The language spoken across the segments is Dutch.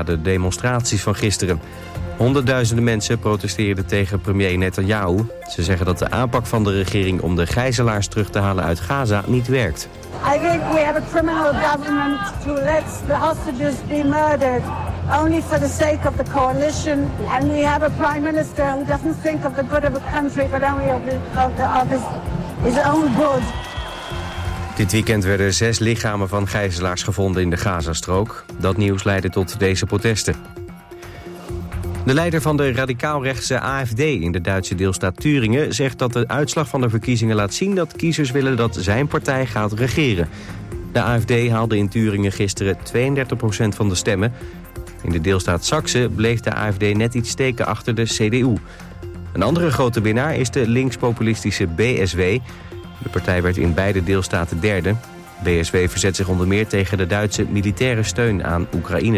na de demonstraties van gisteren. Honderdduizenden mensen protesteerden tegen premier Netanyahu. Ze zeggen dat de aanpak van de regering om de gijzelaars terug te halen uit Gaza niet werkt. I think we have a criminal government who lets the hostages be murdered only for the sake of the coalition. And we have a prime minister who doesn't think of the good of the country but only of his own good. Dit weekend werden 6 lichamen van gijzelaars gevonden in de Gazastrook. Dat nieuws leidde tot deze protesten. De leider van de radicaal-rechtse AfD in de Duitse deelstaat Thüringen zegt dat de uitslag van de verkiezingen laat zien dat kiezers willen dat zijn partij gaat regeren. De AfD haalde in Thüringen gisteren 32% van de stemmen. In de deelstaat Saksen bleef de AfD net iets steken achter de CDU. Een andere grote winnaar is de linkspopulistische BSW. De partij werd in beide deelstaten derde. BSW verzet zich onder meer tegen de Duitse militaire steun aan Oekraïne.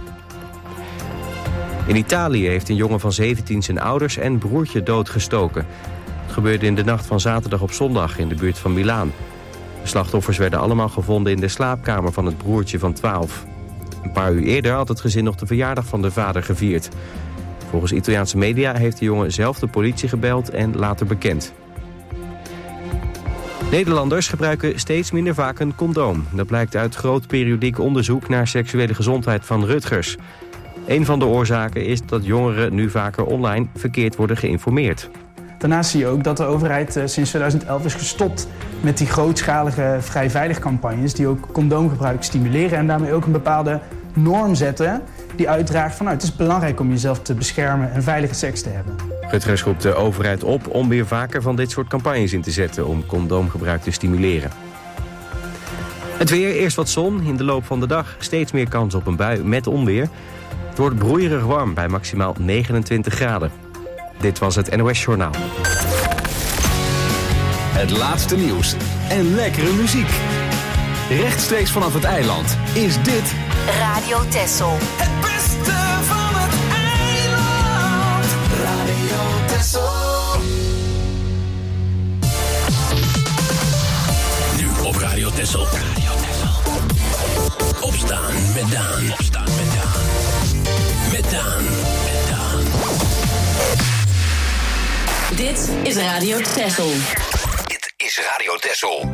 In Italië heeft een jongen van 17 zijn ouders en broertje doodgestoken. Het gebeurde in de nacht van zaterdag op zondag in de buurt van Milaan. De slachtoffers werden allemaal gevonden in de slaapkamer van het broertje van 12. Een paar uur eerder had het gezin nog de verjaardag van de vader gevierd. Volgens Italiaanse media heeft de jongen zelf de politie gebeld en later bekend. Nederlanders gebruiken steeds minder vaak een condoom. Dat blijkt uit groot periodiek onderzoek naar seksuele gezondheid van Rutgers. Een van de oorzaken is dat jongeren nu vaker online verkeerd worden geïnformeerd. Daarnaast zie je ook dat de overheid sinds 2011 is gestopt met die grootschalige vrij veilig campagnes die ook condoomgebruik stimuleren en daarmee ook een bepaalde norm zetten die uitdraagt van het is belangrijk om jezelf te beschermen en veilige seks te hebben. Rutgers roept de overheid op om weer vaker van dit soort campagnes in te zetten om condoomgebruik te stimuleren. Het weer, eerst wat zon, in de loop van de dag steeds meer kans op een bui met onweer. Het wordt broeierig warm bij maximaal 29 graden. Dit was het NOS Journaal. Het laatste nieuws en lekkere muziek. Rechtstreeks vanaf het eiland is dit Radio Texel. Het beste van het eiland. Radio Texel. Nu op Radio Texel. Opstaan met Daan. Opstaan met Daan. Met Daan. Met Daan. Dit is Radio Texel. Dit is Radio Texel.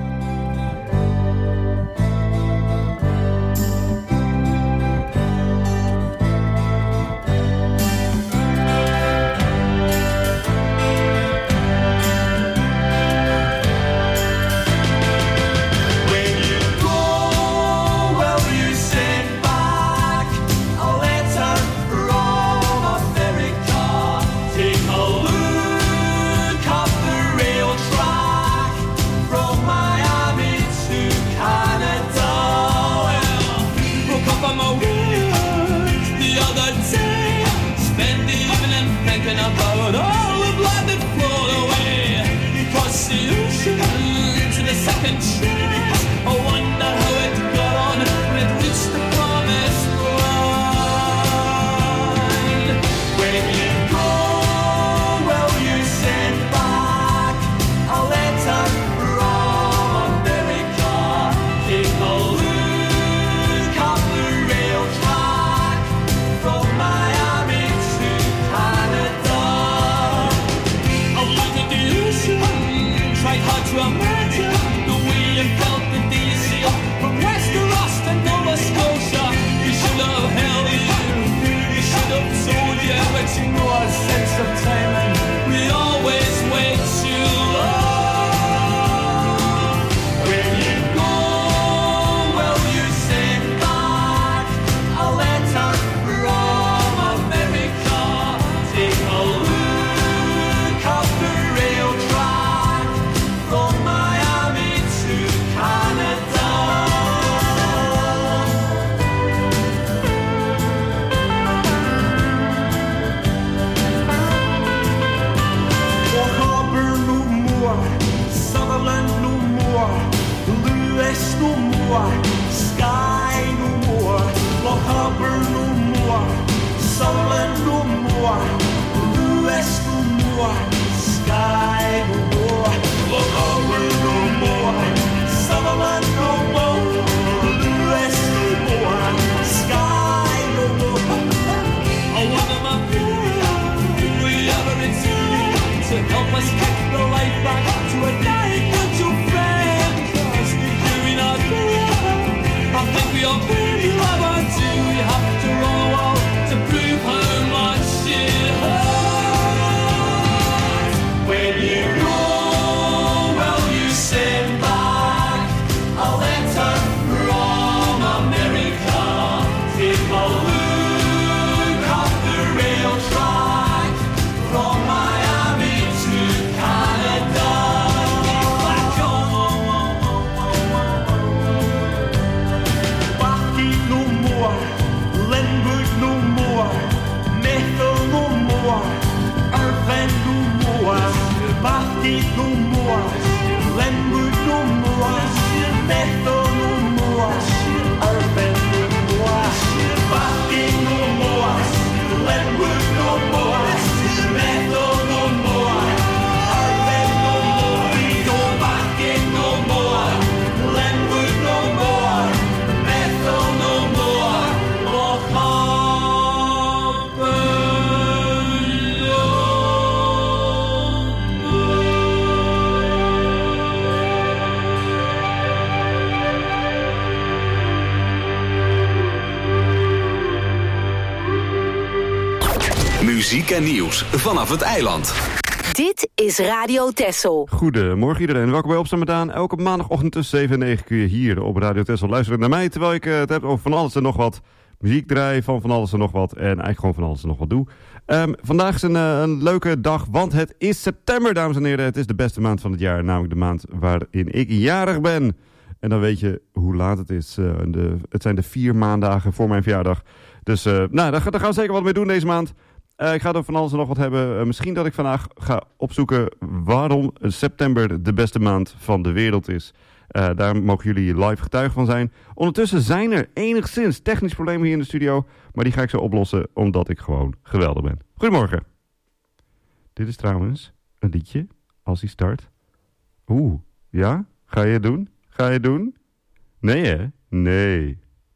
Muziek en nieuws vanaf het eiland. Dit is Radio Texel. Goedemorgen iedereen, welkom bij Opstaan met Daan. Elke maandagochtend tussen 7 en 9 kun je hier op Radio Texel luisteren naar mij, terwijl ik het heb over van alles en nog wat. Muziek draaien van alles en nog wat en eigenlijk gewoon van alles en nog wat doe. Vandaag is een leuke dag, want het is september, dames en heren. Het is de beste maand van het jaar, namelijk de maand waarin ik jarig ben. En dan weet je hoe laat het is. Het zijn de 4 maandagen voor mijn verjaardag. Dus daar gaan we zeker wat mee doen deze maand. Ik ga er van alles en nog wat hebben. Misschien dat ik vandaag ga opzoeken waarom september de beste maand van de wereld is. Daar mogen jullie live getuige van zijn. Ondertussen zijn er enigszins technische problemen hier in de studio. Maar die ga ik zo oplossen omdat ik gewoon geweldig ben. Goedemorgen. Dit is trouwens een liedje als hij start. Ja? Ga je het doen? Ga je het doen? Nee hè? Nee.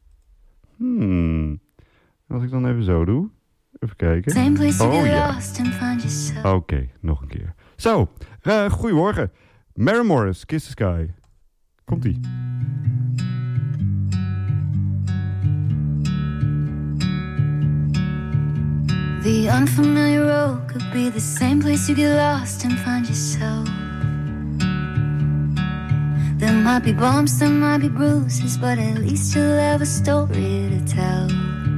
Als ik dan even zo doe. Even kijken. Ja. Oké, nog een keer. Zo, goedemorgen. Maren Morris, Kiss the Sky. Komt-ie. The unfamiliar road could be the same place you get lost and find yourself. There might be bumps, there might be bruises, but at least you'll have a story to tell.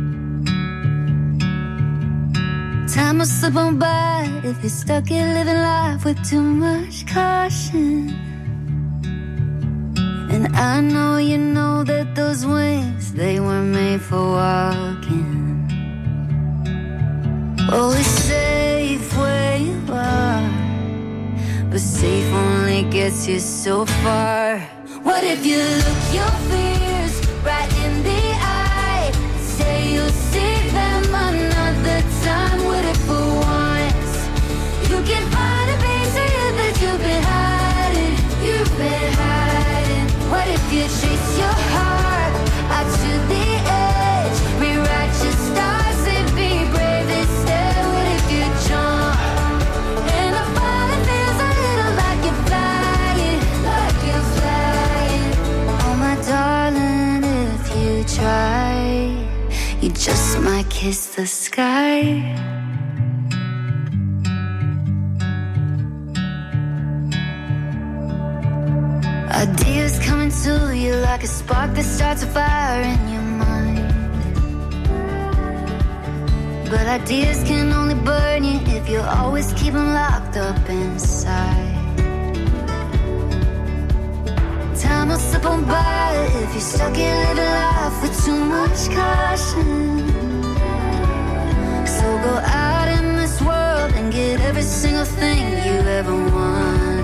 Time will slip on by if you're stuck here living life with too much caution. And I know you know that those wings, they were made for walking. Oh, it's safe where you are, but safe only gets you so far. What if you look your fears right in the eye, say you'll see them another time? What if for once you can find a piece of you that you've been hiding, you've been hiding? What if you chase your heart out to the edge, rewrite your stars and be brave instead? What if you jump and the falling feels a little like you're flying, like you're flying? Oh my darling, if you try, you just might kiss the sky. Ideas coming to you like a spark that starts a fire in your mind. But ideas can only burn you if you always keep them locked up inside. Time will slip on by if you're stuck in living life with too much caution. So go out in this world and get every single thing you ever wanted.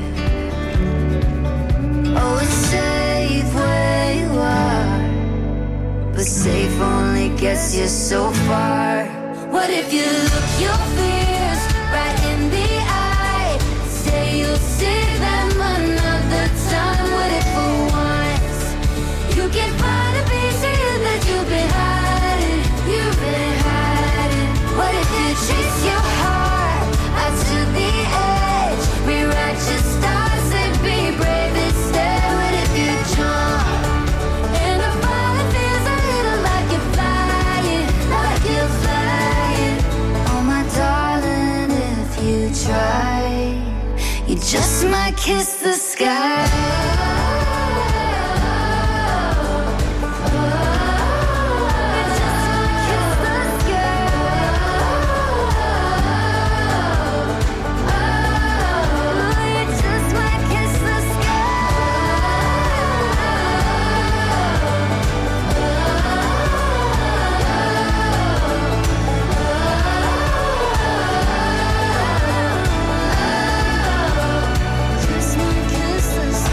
Oh, it's safe where you are, but safe only gets you so far. What if you look your fears right in the eye, say you'll see them another time? What if for once you can find a piece of you that you've been hiding, you've been hiding? What if you chase your heart out to the edge, rewrite your stars and be brave instead? What if you jump and the falling feels a little like you're flying, like you're flying? Oh my darling, if you try, you just might kiss the sky. Kiss the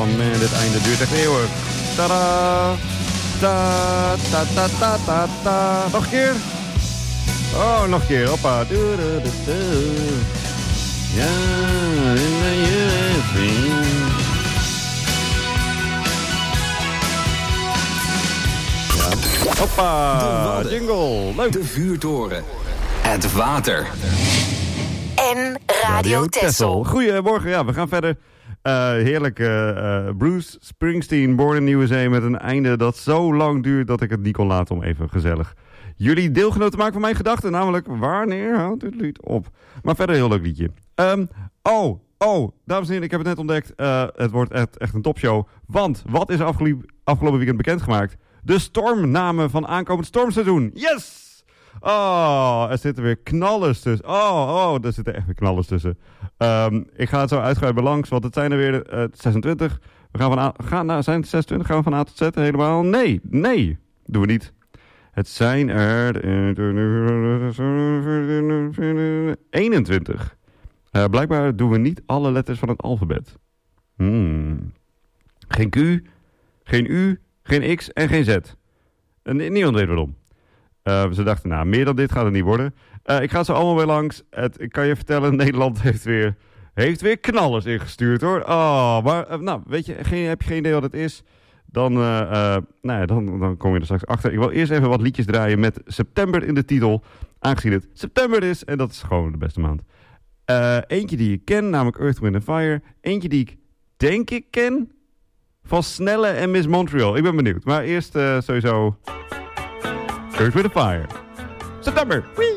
man, dit einde duurt echt eeuwig. Tada! Ta, ta, ta, ta, ta, ta. Nog een keer? Oh, nog een keer. Hoppa. Ja, in de USB. Ja. Hoppa. Jingle. Leuk. De vuurtoren. Het water. En Radio Texel. Goedemorgen. Ja, we gaan verder. Heerlijk. Bruce Springsteen, Born in the USA, met een einde dat zo lang duurt dat ik het niet kon laten om even gezellig jullie deelgenoot te maken van mijn gedachten. Namelijk, wanneer houdt het lied op? Maar verder een heel leuk liedje. Dames en heren, ik heb het net ontdekt. Het wordt echt een topshow. Want, wat is afgelopen weekend bekendgemaakt? De stormnamen van aankomend stormseizoen. Yes! Oh, er zitten weer knallers tussen. Er zitten echt weer knallers tussen. Ik ga het zo uitgebreid belangs, want het zijn er weer 26. We zijn het 26? Gaan we van A tot Z helemaal? Nee, doen we niet. Het zijn er 21. Blijkbaar doen we niet alle letters van het alfabet. Geen Q, geen U, geen X en geen Z. Niemand weet waarom. Ze dachten, meer dan dit gaat het niet worden. Ik ga het zo allemaal weer langs. Ik kan je vertellen, Nederland heeft weer knallers ingestuurd, hoor. Maar weet je, heb je geen idee wat het is? Dan kom je er straks achter. Ik wil eerst even wat liedjes draaien met september in de titel. Aangezien het september is, en dat is gewoon de beste maand. Eentje die ik ken, namelijk Earth, Wind & Fire. Eentje die ik denk ik ken, van Snelle en Miss Montreal. Ik ben benieuwd. Maar eerst sowieso Earth, Wind & Fire. September! Whee!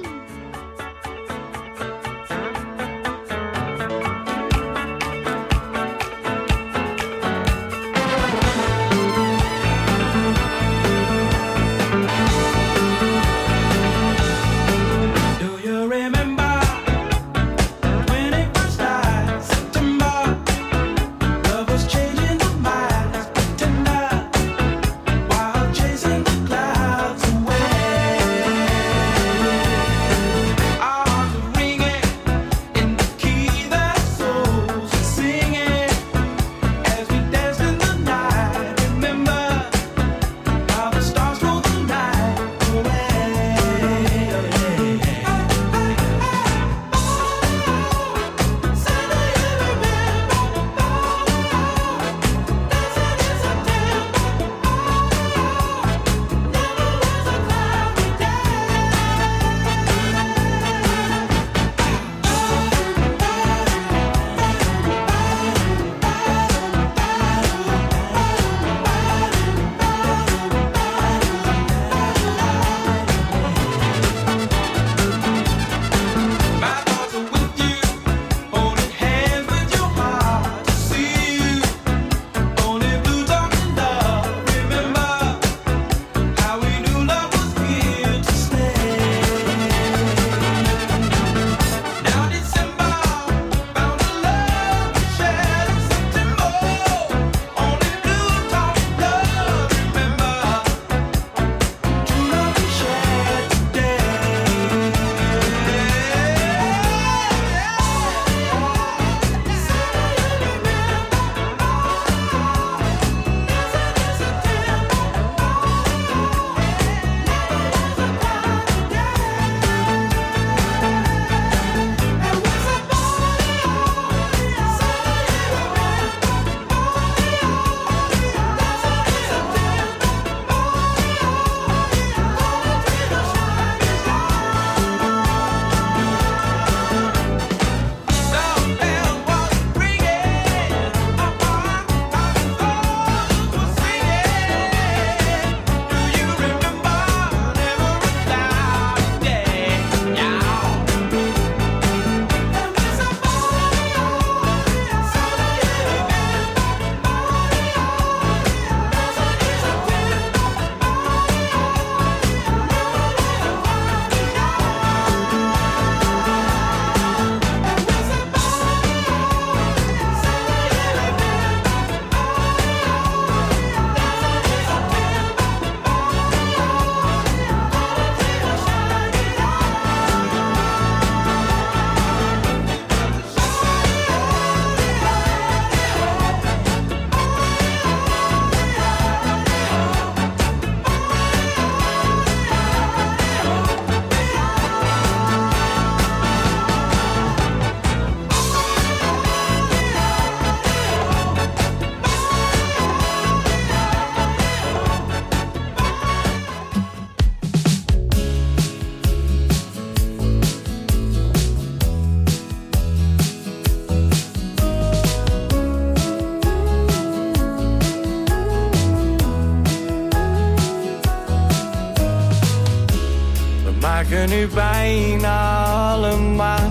drinken nu bijna allemaal.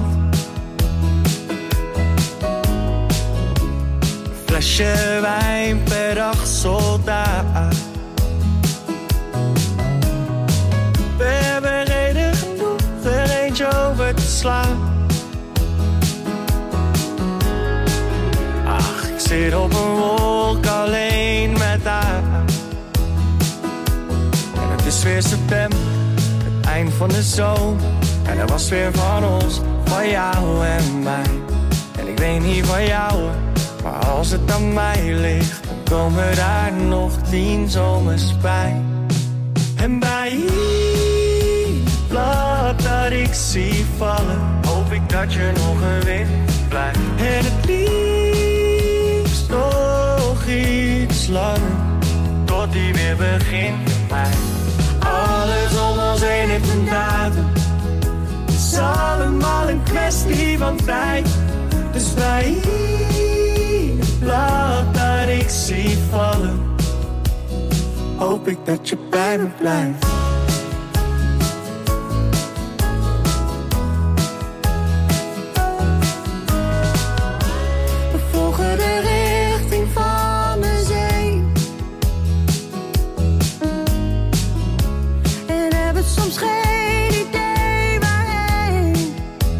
Een flesje wijn per dag, soldaat. We hebben reden genoeg er eentje over te slaan. Ach, ik zit op een wolk alleen met haar. En het is weer september, het eind van de zomer. En er was weer van ons, van jou en mij. En ik weet niet van jou, maar als het aan mij ligt, dan komen daar nog 10 zomers bij. En bij ieder blad dat ik zie vallen, hoop ik dat je nog een wind blijft. En het liefst nog iets langer, tot die weer begint met mij. Alles om ons heen heeft een datum, het is allemaal een kwestie van tijd. Dus bij ieder blad dat ik zie vallen, hoop ik dat je bij me blijft. We volgen de richting van de zee en hebben soms geen idee waarheen.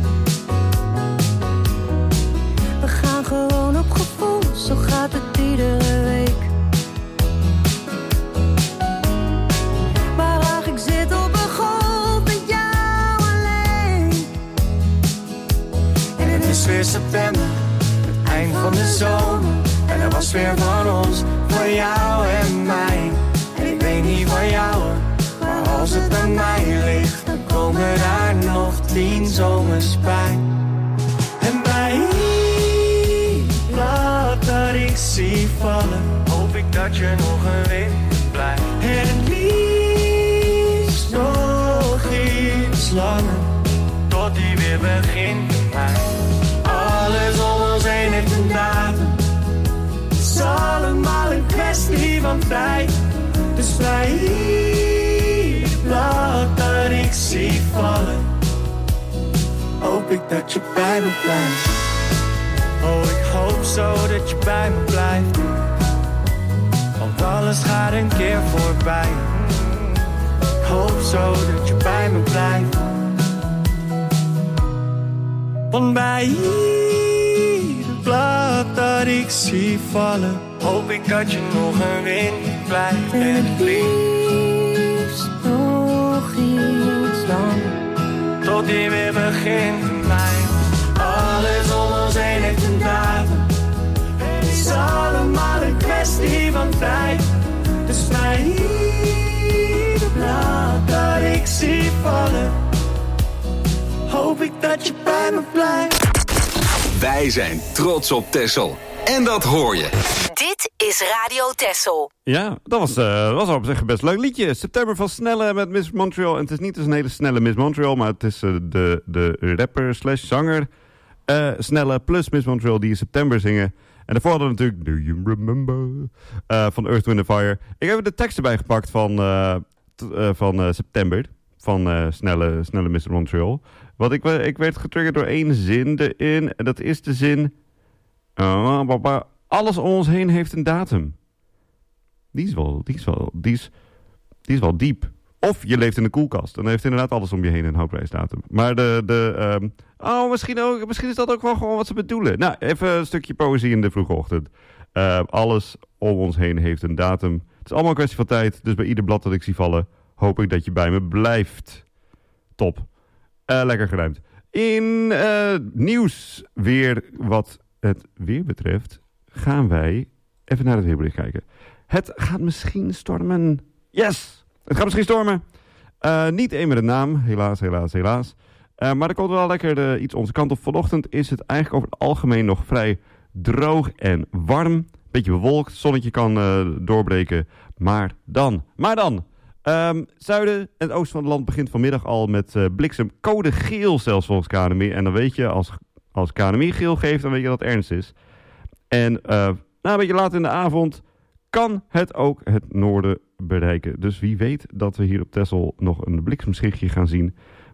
We gaan gewoon op gevoel, zo gaat het iedere week. Het is weer september, het eind van de zomer. En er was weer van ons, van jou en mij. En ik weet niet van jou, maar als het aan mij ligt, dan komen daar nog 10 zomers bij. En bij ieder blad dat ik zie vallen, hoop ik dat je nog een wind blijft. En het liefst nog iets langer, tot die weer begint met mij. Alles om ons heen heeft een datum, het is allemaal een kwestie van tijd. Dus bij ieder blad dat ik zie vallen, hoop ik dat je bij me blijft. Oh, ik hoop zo dat je bij me blijft, want alles gaat een keer voorbij. Ik hoop zo dat je bij me blijft, want bij ieder blad dat ik zie vallen, hoop ik dat je nog een wind blijft. En het liefst nog iets langer, tot die weer begint met mij. Alles om ons heen heeft een datum, het is allemaal een kwestie van tijd. Dus bij ieder blad dat ik zie vallen, hoop ik dat je bij me blijft. Wij zijn trots op Texel. En dat hoor je. Dit is Radio Texel. Ja, dat was op zich een best leuk liedje. September van Snelle met Miss Montreal. En het is niet dus een hele snelle Miss Montreal, maar het is de rapper / zanger Snelle plus Miss Montreal die in september zingen. En daarvoor hadden we natuurlijk Do You Remember van Earth, Wind & Fire. Ik heb de tekst erbij gepakt van september. Van snelle Miss Montreal. Want ik werd getriggerd door 1 zin erin. En dat is de zin... alles om ons heen heeft een datum. Die is wel diep. Of je leeft in een koelkast. Dan heeft inderdaad alles om je heen een houdprijsdatum. Maar misschien is dat ook wel gewoon wat ze bedoelen. Nou, even een stukje poëzie in de vroege ochtend. Alles om ons heen heeft een datum. Het is allemaal een kwestie van tijd. Dus bij ieder blad dat ik zie vallen, hoop ik dat je bij me blijft. Top. Lekker geruimd. In nieuws weer wat het weer betreft, gaan wij even naar het weerbericht kijken. Het gaat misschien stormen. Yes! Het gaat misschien stormen. Niet één met een naam. Helaas. Maar er komt wel lekker iets onze kant op. Vanochtend is het eigenlijk over het algemeen nog vrij droog en warm. Beetje bewolkt. Zonnetje kan doorbreken. Maar dan. Zuiden en het oosten van het land begint vanmiddag al met bliksem. Code geel zelfs volgens KNMI. En dan weet je, als KNMI geel geeft, dan weet je dat het ernst is. En een beetje later in de avond kan het ook het noorden bereiken. Dus wie weet dat we hier op Texel nog een bliksemschichtje gaan zien.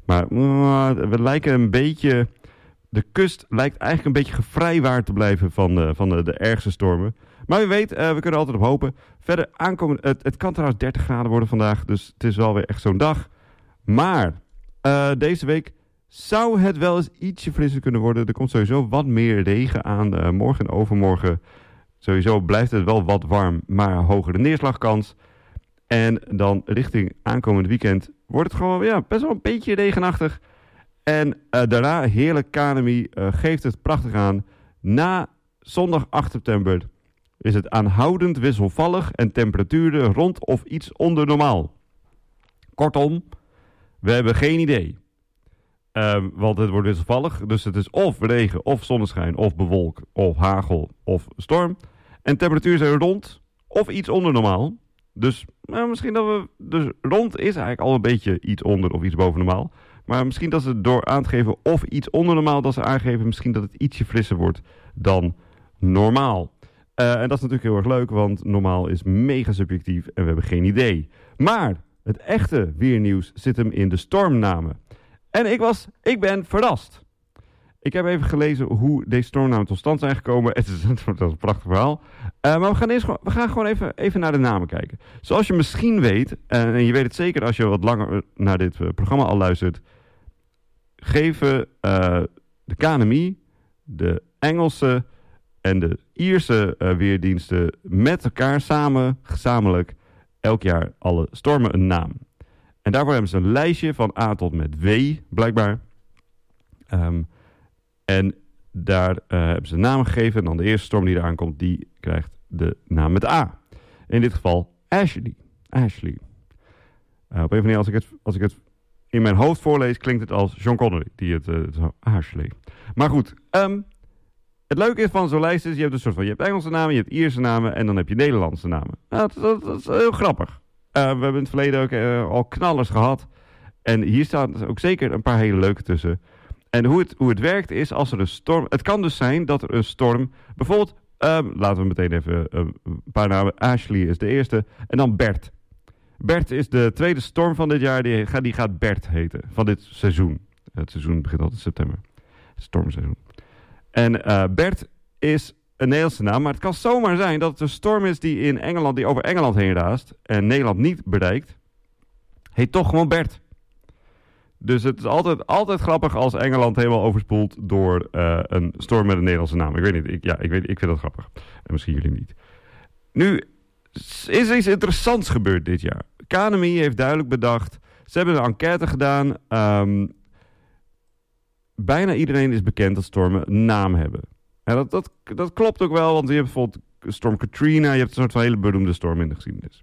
Maar we lijken een beetje... De kust lijkt eigenlijk een beetje gevrijwaard te blijven van de ergste stormen. Maar wie weet, we kunnen altijd op hopen. Verder aankomen... Het kan trouwens 30 graden worden vandaag, dus het is wel weer echt zo'n dag. Maar deze week zou het wel eens ietsje frisser kunnen worden. Er komt sowieso wat meer regen aan. Morgen en overmorgen sowieso blijft het wel wat warm, maar hogere neerslagkans. En dan richting aankomend weekend wordt het gewoon best wel een beetje regenachtig. En daarna heerlijk KNMI geeft het prachtig aan. Na zondag 8 september is het aanhoudend wisselvallig en temperaturen rond of iets onder normaal. Kortom, we hebben geen idee. Want het wordt wisselvallig, dus het is of regen, of zonneschijn, of bewolk, of hagel, of storm. En temperaturen zijn rond of iets onder normaal. Dus misschien dat we... Dus rond is eigenlijk al een beetje iets onder of iets boven normaal. Maar misschien dat ze door aan te geven of iets onder normaal... dat ze aangeven misschien dat het ietsje frisser wordt dan normaal. En dat is natuurlijk heel erg leuk, want normaal is mega subjectief en we hebben geen idee. Maar het echte weernieuws zit hem in de stormnamen. En ik ben verrast. Ik heb even gelezen hoe deze stormnamen tot stand zijn gekomen. Het is een prachtig verhaal. Maar we gaan gewoon even naar de namen kijken. Zoals je misschien weet, en je weet het zeker als je wat langer naar dit programma al luistert... geven de KNMI, de Engelse en de Ierse weerdiensten met elkaar gezamenlijk elk jaar alle stormen een naam. En daarvoor hebben ze een lijstje van A tot met W, blijkbaar. En daar hebben ze een naam gegeven. En dan de eerste storm die eraan komt, die krijgt de naam met A. In dit geval Ashley. Op een of andere manier, als ik het in mijn hoofd voorlees, klinkt het als Sean Connery. Die het Ashley. Maar goed, het leuke is van zo'n lijst is, je hebt Engelse namen, je hebt Ierse namen en dan heb je Nederlandse namen. Nou, dat is heel grappig. We hebben in het verleden ook al knallers gehad. En hier staan ook zeker een paar hele leuke tussen. En hoe het werkt is, als er een storm... Het kan dus zijn dat er een storm... Bijvoorbeeld, laten we meteen even een paar namen. Ashley is de eerste. En dan Bert. Bert is de tweede storm van dit jaar. Die gaat Bert heten. Van dit seizoen. Het seizoen begint altijd in september. Het stormseizoen. En Bert is een Nederlandse naam. Maar het kan zomaar zijn dat het een storm is die over Engeland heen raast. En Nederland niet bereikt. Heet toch gewoon Bert. Dus het is altijd grappig als Engeland helemaal overspoelt door een storm met een Nederlandse naam. Ik weet niet, ik vind dat grappig. En misschien jullie niet. Nu is iets interessants gebeurd dit jaar. KNMI heeft duidelijk bedacht, ze hebben een enquête gedaan. Bijna iedereen is bekend dat stormen een naam hebben. En dat klopt ook wel, want je hebt bijvoorbeeld storm Katrina. Je hebt een soort van hele beroemde storm in de geschiedenis.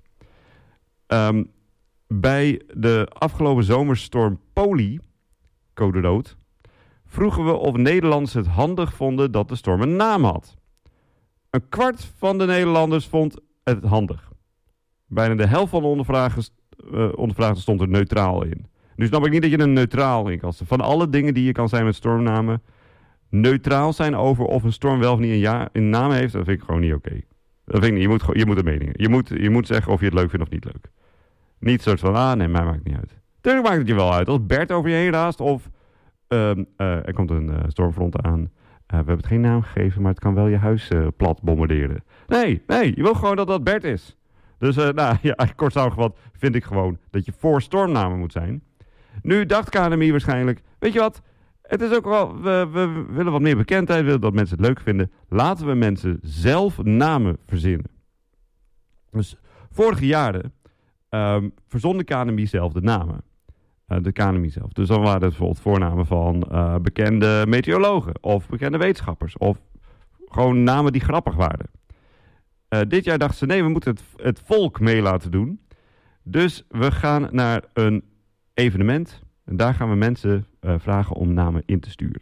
Bij de afgelopen zomerstorm Poli, code rood, vroegen we of Nederlanders het handig vonden dat de storm een naam had. Een kwart van de Nederlanders vond het handig. Bijna de helft van de ondervraagden stond er neutraal in. Nu snap ik niet dat je er neutraal in kan staan. Van alle dingen die je kan zijn met stormnamen, neutraal zijn over of een storm wel of niet een naam heeft, dat vind ik gewoon niet oké. Dat vind ik niet. Je moet een mening. Je moet zeggen of je het leuk vindt of niet leuk. Niet soort van, nee, mij maakt het niet uit. Tuurlijk maakt het je wel uit. Als Bert over je heen raast of er komt een stormfront aan. We hebben het geen naam gegeven, maar het kan wel je huis plat bombarderen. Nee, je wil gewoon dat dat Bert is. Dus kort samengevat vind ik gewoon dat je voor stormnamen moet zijn. Nu dacht KNMI waarschijnlijk, weet je wat, het is ook wel, we willen wat meer bekendheid, we willen dat mensen het leuk vinden. Laten we mensen zelf namen verzinnen. Dus vorige jaren verzon de KNMI zelf de namen. De KNMI zelf. Dus dan waren het bijvoorbeeld voornamen van bekende meteorologen of bekende wetenschappers of gewoon namen die grappig waren. Dit jaar dachten ze, nee, we moeten het volk mee laten doen. Dus we gaan naar een evenement en daar gaan we mensen vragen om namen in te sturen.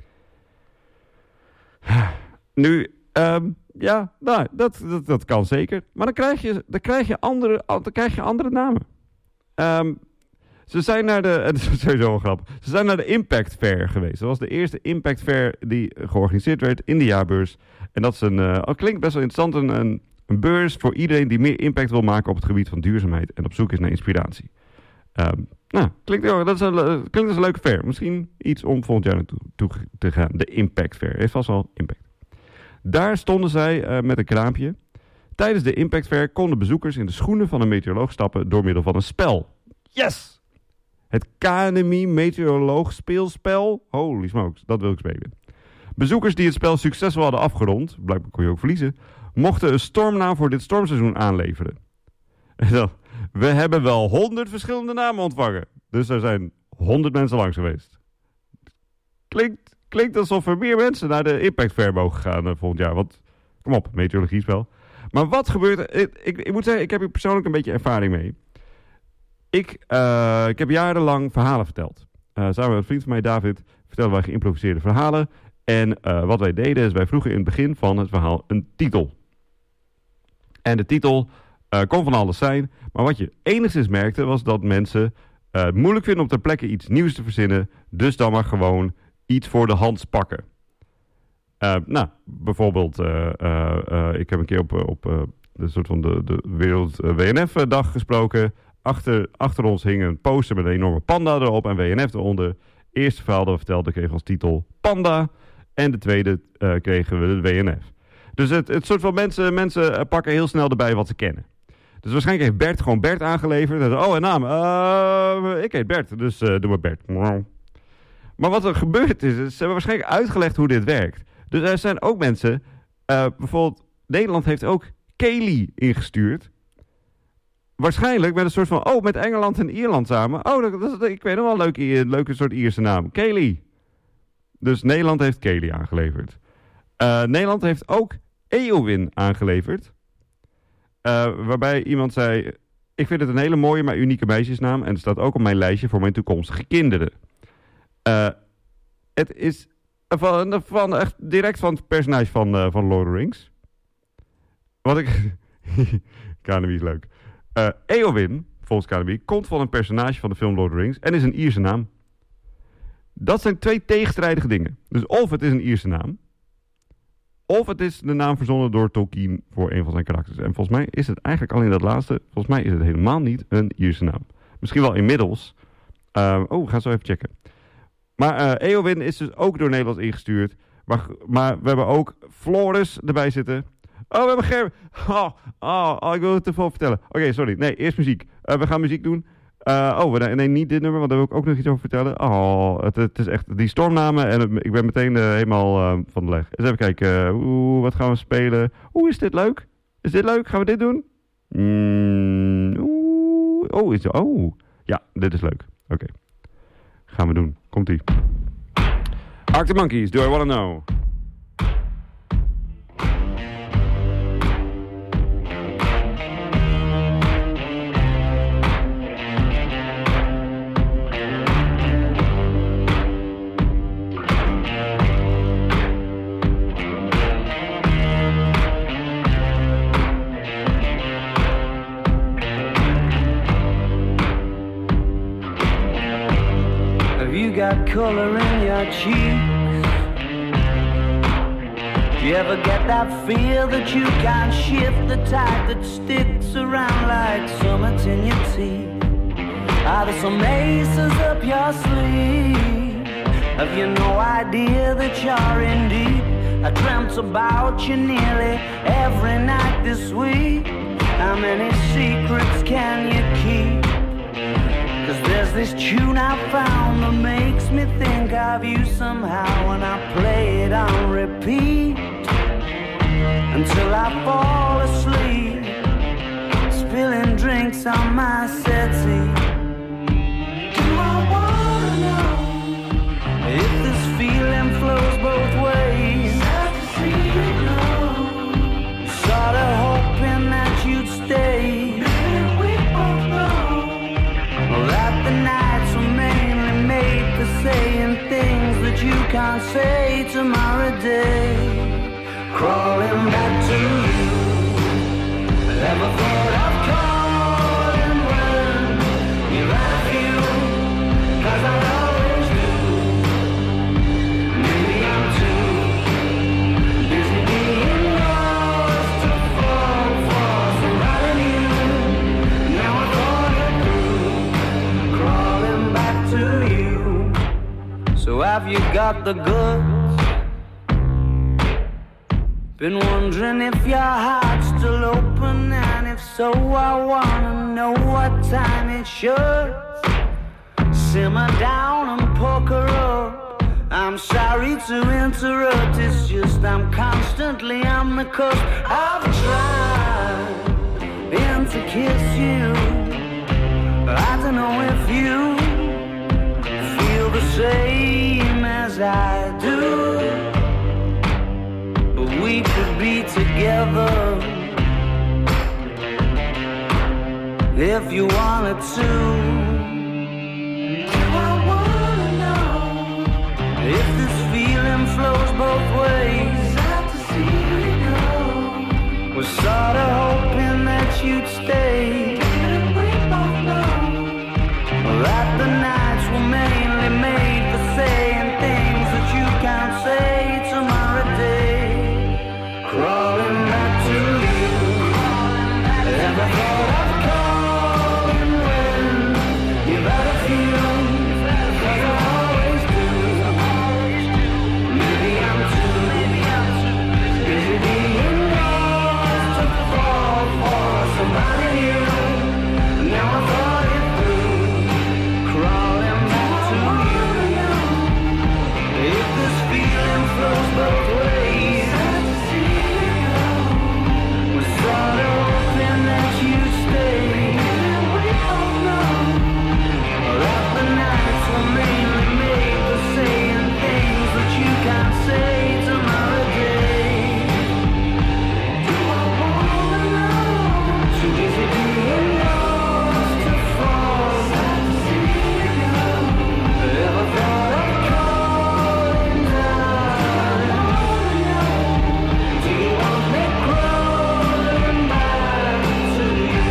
Nu, dat kan zeker. Maar dan krijg je andere namen. Ze zijn naar het is sowieso wel grappig. Ze zijn naar de Impact Fair geweest. Dat was de eerste Impact Fair die georganiseerd werd in de jaarbeurs. En dat is klinkt best wel interessant, een beurs voor iedereen die meer impact wil maken op het gebied van duurzaamheid en op zoek is naar inspiratie. Klinkt als een leuke fair. Misschien iets om volgend jaar naartoe te gaan. De Impact Fair. Heeft vast wel impact. Daar stonden zij met een kraampje. Tijdens de Impact Fair konden bezoekers in de schoenen van een meteoroloog stappen door middel van een spel. Yes! Het KNMI Meteoroloog speelspel. Holy smokes, dat wil ik spelen. Bezoekers die het spel succesvol hadden afgerond, blijkbaar kon je ook verliezen, mochten een stormnaam voor dit stormseizoen aanleveren. We hebben wel 100 verschillende namen ontvangen. Dus er zijn 100 mensen langs geweest. Klinkt alsof er meer mensen naar de Impact Fair mogen gaan volgend jaar. Want, kom op, meteorologie spel. Maar wat gebeurt er? Ik moet zeggen, ik heb hier persoonlijk een beetje ervaring mee. Ik heb jarenlang verhalen verteld. Samen met een vriend van mij, David, vertelden wij geïmproviseerde verhalen. En wat wij deden is, wij vroegen in het begin van het verhaal een titel. En de titel kon van alles zijn. Maar wat je enigszins merkte, was dat mensen het moeilijk vinden om ter plekke iets nieuws te verzinnen. Dus dan maar gewoon iets voor de hand pakken. Bijvoorbeeld, ik heb een keer op de soort van de Wereld WNF-dag gesproken. Achter ons hing een poster met een enorme panda erop en WNF eronder. Het eerste verhaal dat we vertelden kreeg als titel Panda. En de tweede kregen we de WNF. Dus het soort van mensen pakken heel snel erbij wat ze kennen. Dus waarschijnlijk heeft Bert gewoon Bert aangeleverd. En zei, een naam. Ik heet Bert, dus doe maar Bert. Maar wat er gebeurd is, ze hebben waarschijnlijk uitgelegd hoe dit werkt. Dus er zijn ook mensen, bijvoorbeeld Nederland heeft ook Kelly ingestuurd. Waarschijnlijk met een soort van, met Engeland en Ierland samen. Ik weet nog wel een leuke soort Ierse naam. Kelly. Dus Nederland heeft Kelly aangeleverd. Nederland heeft ook Eowyn aangeleverd. Waarbij iemand zei, ik vind het een hele mooie maar unieke meisjesnaam. En het staat ook op mijn lijstje voor mijn toekomstige kinderen. Het is echt direct van het personage van Lord of the Rings. Wat ik... KNMI is leuk. Eowyn, volgens KNMI, komt van een personage van de film Lord of the Rings en is een Ierse naam. Dat zijn twee tegenstrijdige dingen. Dus of het is een Ierse naam, of het is de naam verzonnen door Tolkien voor een van zijn karakters. En volgens mij is het eigenlijk alleen dat laatste. Volgens mij is het helemaal niet een Ierse naam. Misschien wel inmiddels. We gaan zo even checken. Maar Eowyn is dus ook door Nederland ingestuurd. Maar we hebben ook Floris erbij zitten. We hebben Gerben. Ik wil het te veel vertellen. Oké, sorry. Nee, eerst muziek. We gaan muziek doen. Nee, niet dit nummer, want daar wil ik ook nog iets over vertellen. Het is echt die stormnamen en ik ben meteen helemaal van de leg. Eens even kijken. Wat gaan we spelen? Is dit leuk? Is dit leuk? Gaan we dit doen? Ja, dit is leuk. Oké. Gaan we doen. Komt-ie. Arctic Monkeys, Do I Wanna Know? Got color in your cheeks. Do you ever get that feel that you can't shift, the type that sticks around like summits in your teeth? Are there some aces up your sleeve? Have you no idea that you're in deep? I dreamt about you nearly every night this week. How many secrets can you keep? 'Cause there's this tune I found that makes me think of you somehow, and I play it on repeat until I fall asleep, spilling drinks on my settee. Do I wanna know if this feeling flows both ways? Sad to see you go. Sorta hoping that you'd stay. That the nights were mainly made for saying things that you can't say tomorrow day. Crawling back to you. Never thought of calling when you're out of you, 'cause I always do. Maybe I'm too busy being lost to fall for somebody new. Now I thought it through. got the goods. Been wondering if your heart's still open, and if so, I wanna know what time it should. Simmer down and poker up. I'm sorry to interrupt, it's just I'm constantly on the cusp. I've tried been to kiss you, but I don't know if you feel the same as I do. But we could be together if you wanted to. I wanna know if this feeling flows both ways. Out to see you go. Was sorta hoping that you'd stay. Didn't we both know that the nights were mainly made for saying things that you can't say tomorrow day. Crawling back to you. Ever thought of calling when you've had a few? Cause I always do. Maybe I'm too busy being lost to fall for somebody new. Now I thought it through. Crawling back to you. If this feeling flows both ways, we're sort of hoping that you'd stay. We both know that the nights were mainly made for saying things that you can't say tomorrow day. Do I wanna know? Too busy being lost to fall. Sad to see you go. Ever thought of calling down? Do you want me crawling back to you?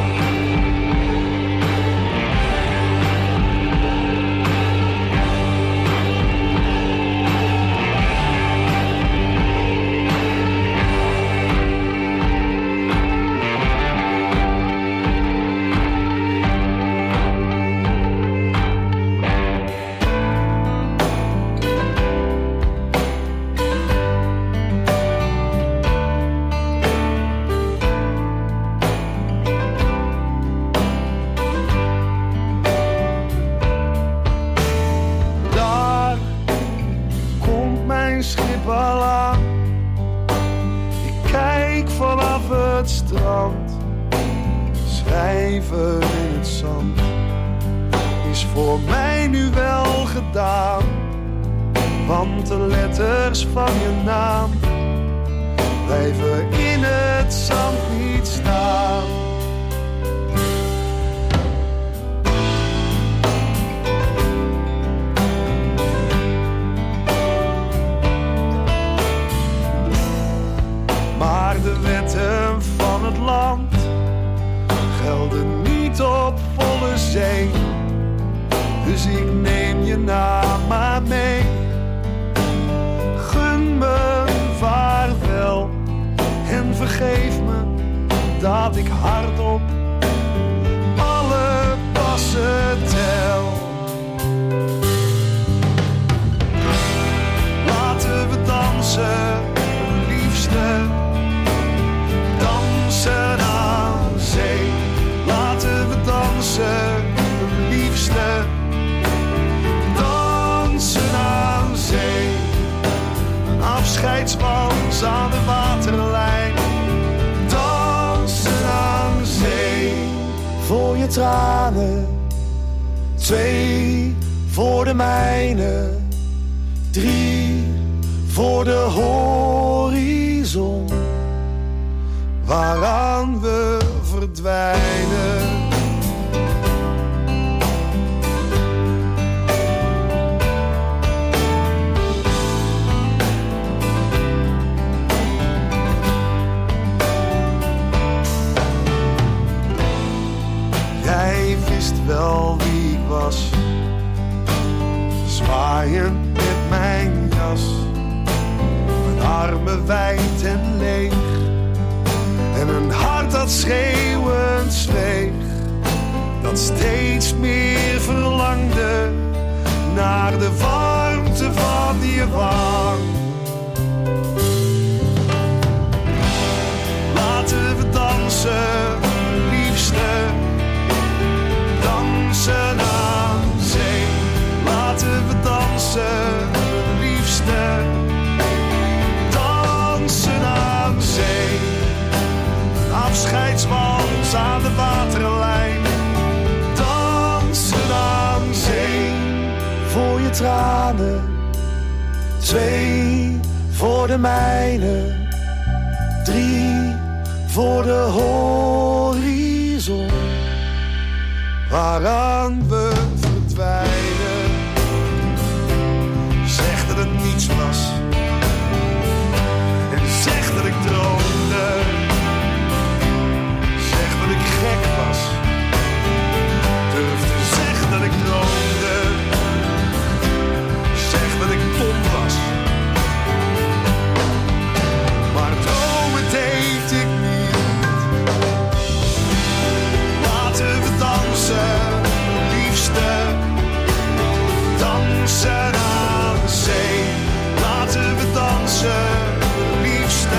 Daar komt mijn schip al aan. Ik kijk vanaf het strand. Schrijven in het zand is voor mij nu wel gedaan. Want de letters van je naam blijven in het zand niet staan. Maar de wetten van het land gelden niet op volle zee. Dus ik neem je naam maar mee. Gun me vaarwel en vergeef me dat ik hardop alle passen tel. Laten we dansen, liefste. Dansen aan zee. Laten we dansen, liefste. Dansen aan zee. Een afscheidswals aan de waterlijn. Dansen aan zee. Voor je tranen. 2 voor de mijne. 3 voor de horizon. Waaraan we verdwijnen. Jij wist wel wie ik was. Zwaaiend met mijn jas. Mijn armen wijd en leeg. En een hart dat schreeuwend zweeg. Dat steeds meer verlangde naar de warmte van je wang. Laten we dansen, liefste, dansen aan zee. Laten we dansen, liefste, dansen aan zee. Afscheidswals aan de waterlijn, dansen aan zee. Voor je tranen, 2 voor de mijne, 3 voor de horizon, waaraan we verdwijnen. Zeg dat het niets was en zeg dat ik droomde. Zeg dat ik gek was, durf te zeggen dat ik droomde. Zeg dat ik dom was, maar dromen deed ik niet. Laten we dansen, liefste, dansen aan zee. Laten we dansen, liefste,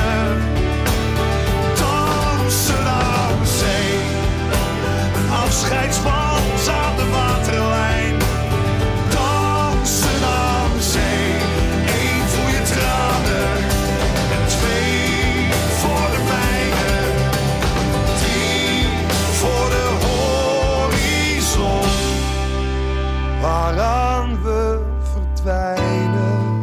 dansen aan zee. Een afscheidswals aan de waterlijn, dansen aan zee. 1 voor je tranen en 2 voor de mijne, 3 voor de horizon, waaraan we verdwijnen.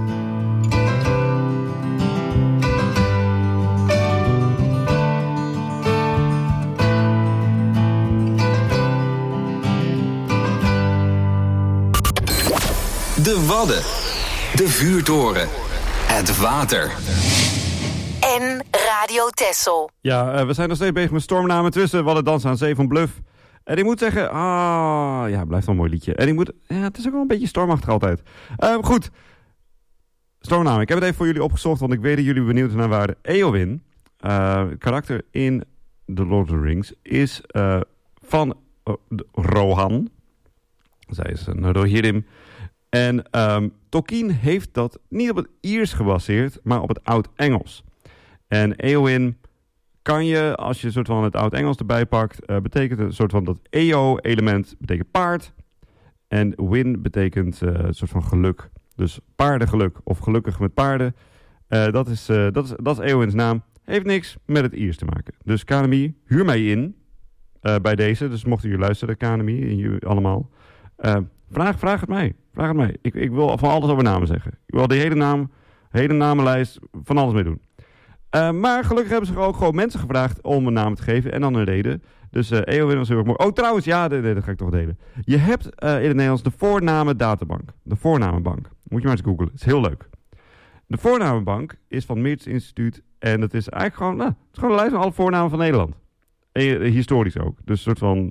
De Wadden, de vuurtoren, het water. En Radio Texel. Ja, we zijn nog steeds bezig met stormnamen tussen Wadden Dansen aan Zee van Bluff. En ik moet zeggen, ja, blijft wel een mooi liedje. En het is ook wel een beetje stormachtig altijd. Goed, stormnamen. Ik heb het even voor jullie opgezocht, want ik weet dat jullie benieuwd naar waren. Eowyn, karakter in The Lord of the Rings, is van Rohan. Zij is een Rohirrim. En Tolkien heeft dat niet op het Iers gebaseerd, maar op het Oud-Engels. En Eowyn kan je, als je een soort van het Oud-Engels erbij pakt, betekent een soort van dat Eo-element betekent paard. En win betekent een soort van geluk. Dus paardengeluk of gelukkig met paarden. Dat is Eowyn's naam. Heeft niks met het Iers te maken. Dus KNMI, huur mij in bij deze. Dus mochten jullie luisteren, KNMI, en jullie allemaal. Vraag het mij. Vraag het mij. Ik wil van alles over namen zeggen. Ik wil die hele namenlijst van alles mee doen. Maar gelukkig hebben ze ook gewoon mensen gevraagd om een naam te geven. En dan een reden. Dus Eowyn was heel erg mooi. Oh, trouwens, ja, dat ga ik toch delen. Je hebt in het Nederlands de voornamen databank. De voornamenbank. Moet je maar eens googlen. Het is heel leuk. De voornamenbank is van het Meertens Instituut. En het is eigenlijk gewoon, het is gewoon een lijst van alle voornamen van Nederland. Historisch ook. Dus een soort van...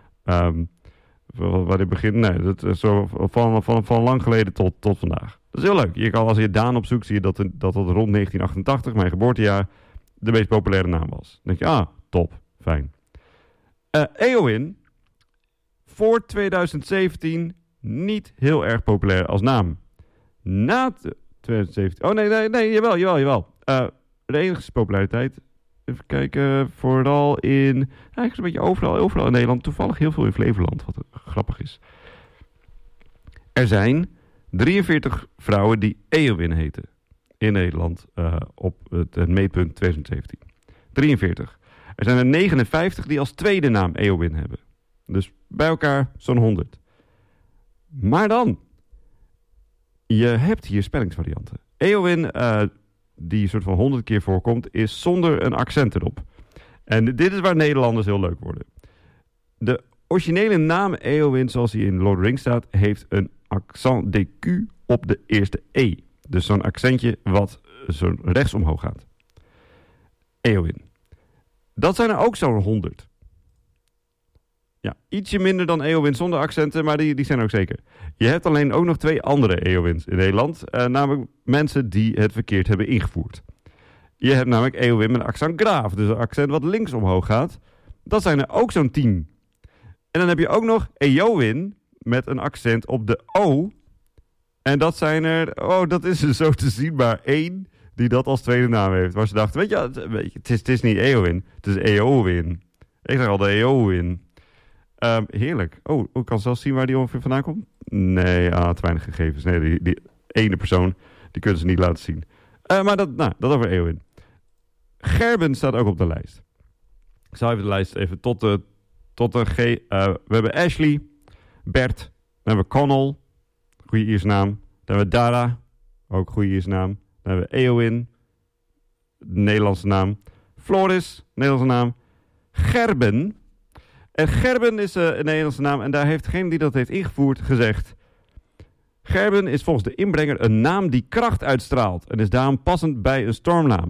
waar dit begint, nee, dat is zo van lang geleden tot vandaag. Dat is heel leuk. Je kan, als je Daan opzoekt, zie je dat rond 1988, mijn geboortejaar, de meest populaire naam was. Dan denk je, top, fijn. Eowyn, voor 2017 niet heel erg populair als naam. Na 2017, nee, jawel. De enige populariteit, even kijken, vooral in... Eigenlijk een beetje overal in Nederland. Toevallig heel veel in Flevoland, wat grappig is. Er zijn 43 vrouwen die Eowyn heten. In Nederland op het meetpunt 2017. 43. Er zijn er 59 die als tweede naam Eowyn hebben. Dus bij elkaar zo'n 100. Maar dan... Je hebt hier spellingsvarianten. Eowyn... die soort van 100 keer voorkomt, is zonder een accent erop. En dit is waar Nederlanders heel leuk worden. De originele naam Eowyn, zoals die in Lord of the Rings staat, heeft een accent d'aigu op de eerste E. Dus zo'n accentje wat zo rechts omhoog gaat. Eowyn. Dat zijn er ook zo'n 100. Ja, ietsje minder dan Eowyn zonder accenten, maar die zijn er ook zeker. Je hebt alleen ook nog 2 andere Eowyns in Nederland. Namelijk mensen die het verkeerd hebben ingevoerd. Je hebt namelijk Eowyn met een accent graaf. Dus een accent wat links omhoog gaat. Dat zijn er ook zo'n 10. En dan heb je ook nog Eowyn met een accent op de O. En dat zijn er... dat is er zo te zien maar 1 die dat als tweede naam heeft. Waar ze dachten, weet je, het is niet Eowyn, het is Eowyn. Ik zeg al de Eowyn. Heerlijk. Ik kan zelfs zien waar die ongeveer vandaan komt. Nee, te weinig gegevens. Nee, die ene persoon, die kunnen ze niet laten zien. Maar dat over Eowyn. Gerben staat ook op de lijst. Ik zal even de lijst even tot de G... we hebben Ashley, Bert, dan hebben we Connell, goede Ierse naam. Dan hebben we Dara, ook goede Ierse naam. Dan hebben we Eowyn, Nederlandse naam. Floris, Nederlandse naam. Gerben. En Gerben is een Nederlandse naam. En daar heeft degene die dat heeft ingevoerd gezegd... Gerben is volgens de inbrenger een naam die kracht uitstraalt. En is daarom passend bij een stormnaam.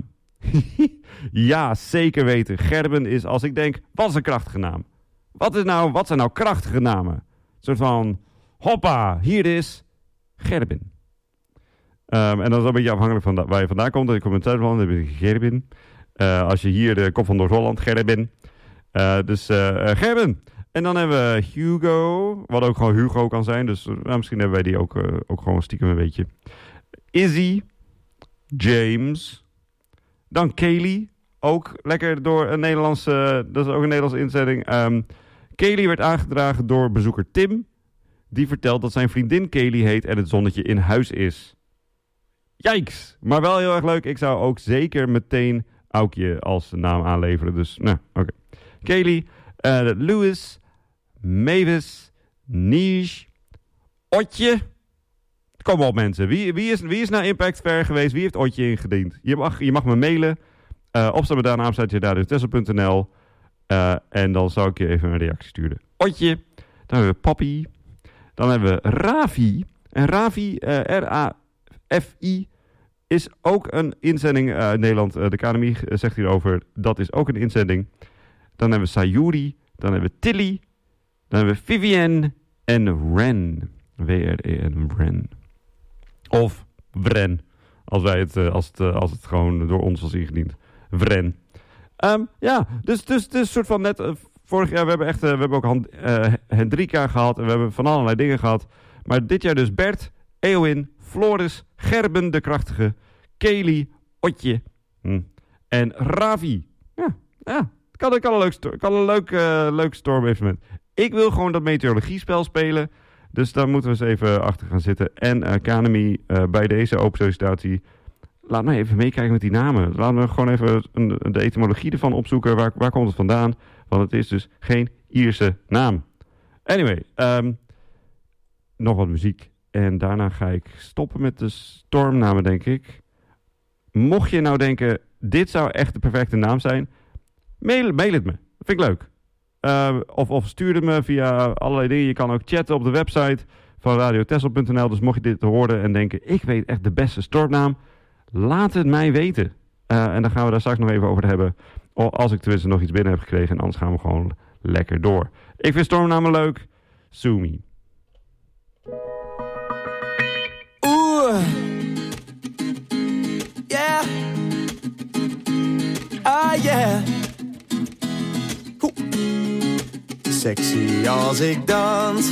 Ja, zeker weten. Gerben is, als ik denk, wat is een krachtige naam? Wat zijn nou krachtige namen? Een soort van, hoppa, hier is Gerben. En dat is een beetje afhankelijk van waar je vandaan komt. Ik kom in het Zuid-Holland, dan heb je Gerben. Als je hier komt van Noord-Holland, Gerben. Gerben. En dan hebben we Hugo, wat ook gewoon Hugo kan zijn. Dus misschien hebben wij die ook gewoon stiekem een beetje. Izzy, James, dan Kaylee, ook lekker door een Nederlandse, dat is ook een Nederlandse inzetting. Kaylee werd aangedragen door bezoeker Tim, die vertelt dat zijn vriendin Kaylee heet en het zonnetje in huis is. Yikes, maar wel heel erg leuk. Ik zou ook zeker meteen Aukje als naam aanleveren. Dus, oké. Kaylee, Louis, Mavis, Niche, Otje. Kom op mensen, wie is naar Impact Fair geweest? Wie heeft Otje ingediend? Je mag me mailen. opstaan.radiotesso.nl en dan zou ik je even een reactie sturen. Otje, dan hebben we Papi, dan hebben we Ravi. En Ravi, R-A-F-I, is ook een inzending uit Nederland. De KNMI zegt hierover, dat is ook een inzending. Dan hebben we Sayuri, dan hebben we Tilly, dan hebben we Vivienne en Ren. W-R-E-N, Ren. Of Wren, als het gewoon door ons was ingediend. Wren. Dus een soort van net vorig jaar, we hebben ook Hendrika gehad en we hebben van allerlei dingen gehad. Maar dit jaar dus Bert, Eowyn, Floris, Gerben de Krachtige, Kaylee, Otje en Ravi. Ja. Kan een leuk storm-evenement. Ik wil gewoon dat meteorologie-spel spelen. Dus daar moeten we eens even achter gaan zitten. En KNMI, bij deze open sollicitatie, laat mij even meekijken met die namen. Laten we gewoon even de etymologie ervan opzoeken. Waar komt het vandaan? Want het is dus geen Ierse naam. Anyway, nog wat muziek. En daarna ga ik stoppen met de stormnamen, denk ik. Mocht je nou denken, dit zou echt de perfecte naam zijn, mail het me. Dat vind ik leuk. Of stuur het me via allerlei dingen. Je kan ook chatten op de website van radiotessel.nl. Dus mocht je dit horen en denken, ik weet echt de beste stormnaam, laat het mij weten. En dan gaan we daar straks nog even over hebben. Als ik tenminste nog iets binnen heb gekregen. En anders gaan we gewoon lekker door. Ik vind stormnamen leuk. Sue me. Oeh. Yeah. Ah yeah. Sexy als ik dans.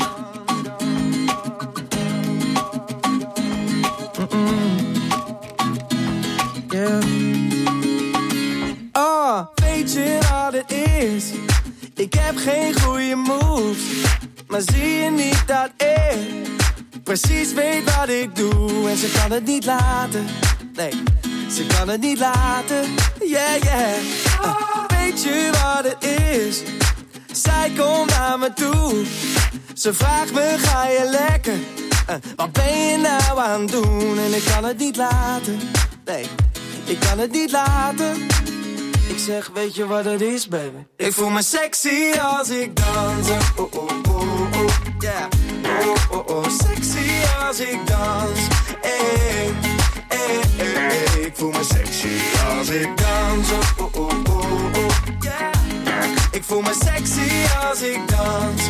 Yeah. Oh, weet je wat het is? Ik heb geen goede moves, maar zie je niet dat ik precies weet wat ik doe? En ze kan het niet laten. Nee, ze kan het niet laten. Yeah. Weet je wat het is? Zij komt naar me toe. Ze vraagt me, ga je lekker? Wat ben je nou aan het doen? En ik kan het niet laten. Nee, ik kan het niet laten. Ik zeg, weet je wat het is, baby? Ik voel me sexy als ik dans. Yeah. Sexy als ik dans. Ik voel me sexy als ik dans. Yeah. Ik voel me sexy als ik dans.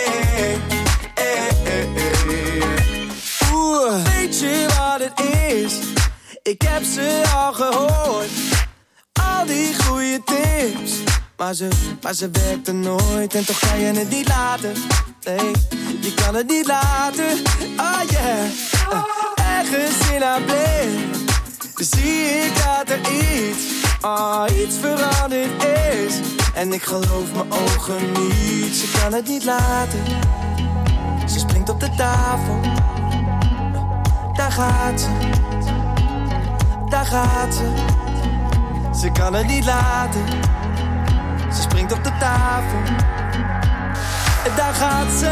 Oeh, weet je wat het is? Ik heb ze al gehoord. Al die goede tips. Maar ze werkten nooit. En toch kan je het niet laten. Nee, je kan het niet laten. Oh yeah. ergens in haar blik zie ik dat er iets veranderd is. En ik geloof mijn ogen niet, ze kan het niet laten. Ze springt op de tafel, daar gaat ze, daar gaat ze. Ze kan het niet laten, ze springt op de tafel, daar gaat ze.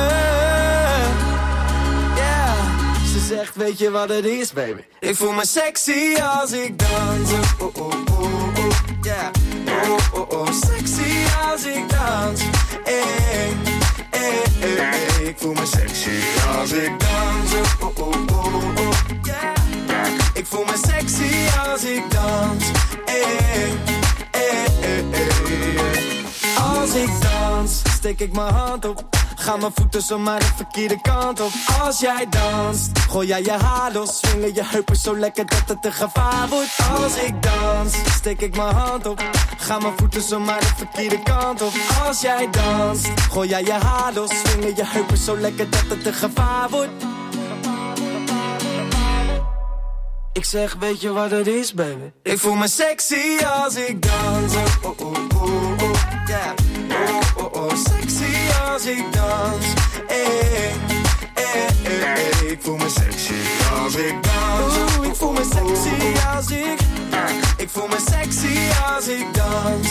Yeah, ze zegt weet je wat het is baby? Ik voel me sexy als ik dans. Oh, oh, oh, oh, yeah. Oh, oh, oh, sexy als ik dans. Ik voel me sexy als ik dans. Oh, oh, oh, oh, yeah. Ik voel me sexy als ik dans. Als ik dans, steek ik mijn hand op. Ga mijn voeten zomaar de verkeerde kant op. Als jij danst, gooi jij je haar los. Swingen je heupen zo lekker dat het een gevaar wordt. Als ik dans, steek ik mijn hand op. Ga mijn voeten zomaar de verkeerde kant op. Als jij danst, gooi jij je haar los. Swingen je heupen zo lekker dat het een gevaar wordt. Ik zeg, weet je wat het is, baby? Ik voel me sexy als ik dans. Oh, oh, oh, oh, yeah. Oh, oh, oh, sexy als ik dans. Ik voel me sexy als ik dans. Oeh, ik voel me sexy als ik voel me sexy als ik dans.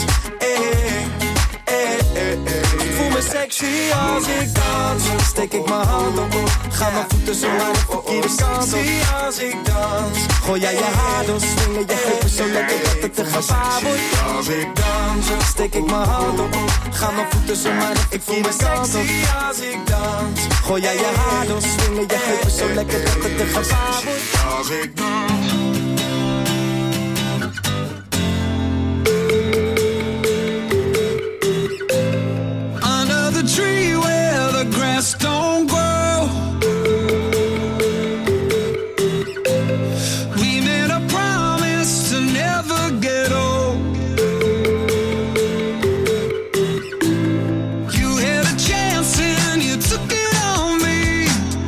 Ik voel me sexy als ik dans. Steek ik mijn hand op, ga mijn voeten zo maar de verkeerde kant op. Als ik dans, gooi jij je haar door, swingen je heupen zo lekker dat het een gevaar wordt. Als ik dans, steek ik mijn hand op, ga mijn voeten zo maar de verkeerde kant op. Als ik dans, gooi jij je haar door, swingen je heupen zo lekker dat het een gevaar wordt. Als ik dans. Tree where the grass don't grow. We made a promise to never get old. You had a chance and you took it on me.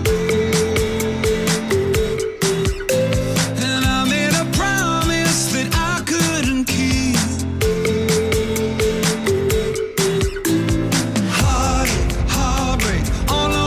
And I made a promise that I couldn't keep. All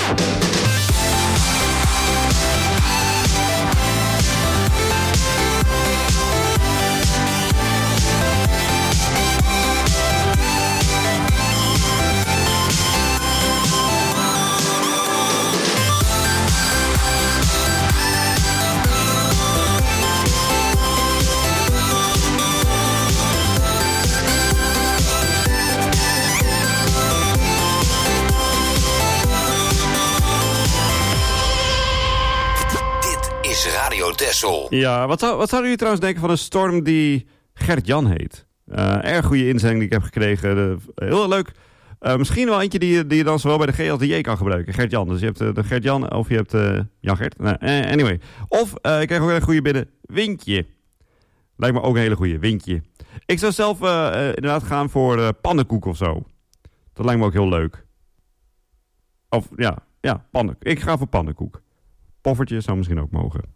Texel. Ja, wat zouden jullie trouwens denken van een storm die Gert-Jan heet? Erg goede inzending die ik heb gekregen. Heel leuk. Misschien wel eentje die je dan zowel bij de G als de J kan gebruiken. Gert-Jan. Dus je hebt de Gert-Jan of je hebt Jan-Gert. Anyway. Of ik krijg ook een goede binnen. Windje. Lijkt me ook een hele goede. Windje. Ik zou zelf inderdaad gaan voor pannenkoek of zo. Dat lijkt me ook heel leuk. Of ja, pannenkoek. Ik ga voor pannenkoek. Poffertje zou misschien ook mogen.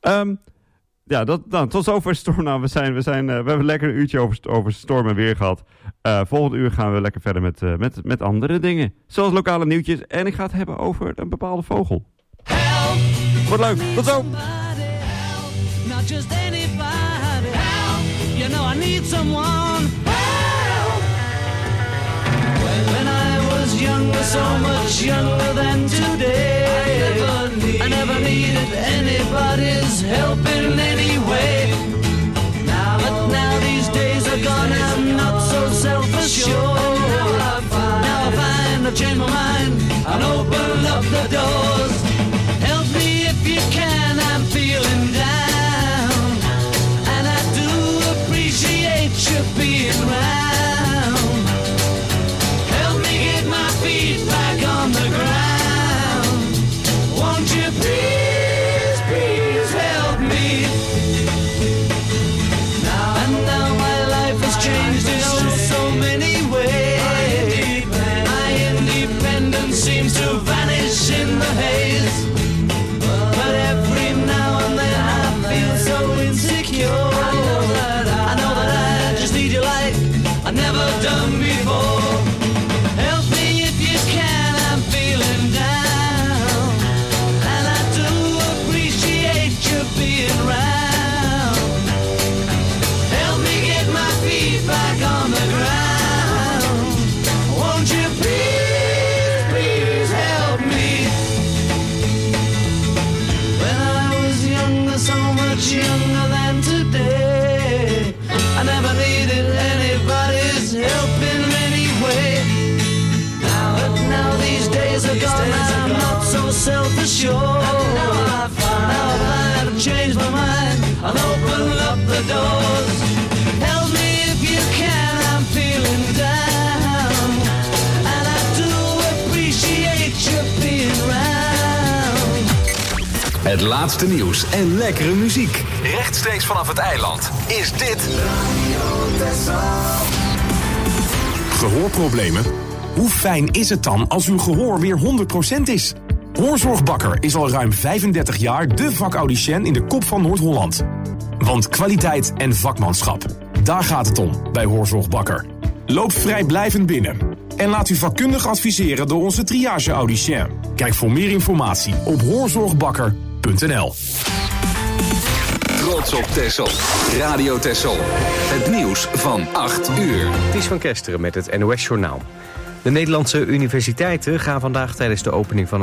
Tot zover Storm. Nou, we hebben lekker een uurtje over storm en weer gehad. Volgend uur gaan we lekker verder met andere dingen. Zoals lokale nieuwtjes. En ik ga het hebben over een bepaalde vogel. Help! Wordt leuk. Tot zo! Help! Not just anybody. Help! You know I need someone. Help! When I was younger, so much younger than today. I never needed anybody's help in any way. But now these days are gone, I'm not so self-assured. Now I find I've changed my mind and open up the doors. Help me if you can, I'm feeling down. And I do appreciate you being round. Help me get my feet back on the ground. Won't you please, please help me? Now my life has changed in so many ways. My independence seems to vanish in the haze. But every now and then I feel so insecure. I know that I just need you like I've never done before. Help me if you can, I'm feeling down. And I do appreciate you being round. Help me get my feet back on the ground. Won't you please, please help me? When I was younger, so much younger than today, I never needed anybody's help in any way. Now these days are gone, I'm not so self-assured. Now I find I've changed my mind, I'll open up the doors. Help me if you can, I'm feeling down. And I do appreciate you being round. Het laatste nieuws en lekkere muziek. Rechtstreeks vanaf het eiland is dit Gehoorproblemen? Hoe fijn is het dan als uw gehoor weer 100% is? Hoorzorg Bakker is al ruim 35 jaar de vakaudiënt in de kop van Noord-Holland. Want kwaliteit en vakmanschap, daar gaat het om bij Hoorzorg Bakker. Loop vrijblijvend binnen en laat u vakkundig adviseren door onze triage-audicien. Kijk voor meer informatie op hoorzorgbakker.nl. Trots op Texel. Radio Texel. Het nieuws van 8 uur. Ties van Kesteren met het NOS-journaal. De Nederlandse universiteiten gaan vandaag tijdens de opening van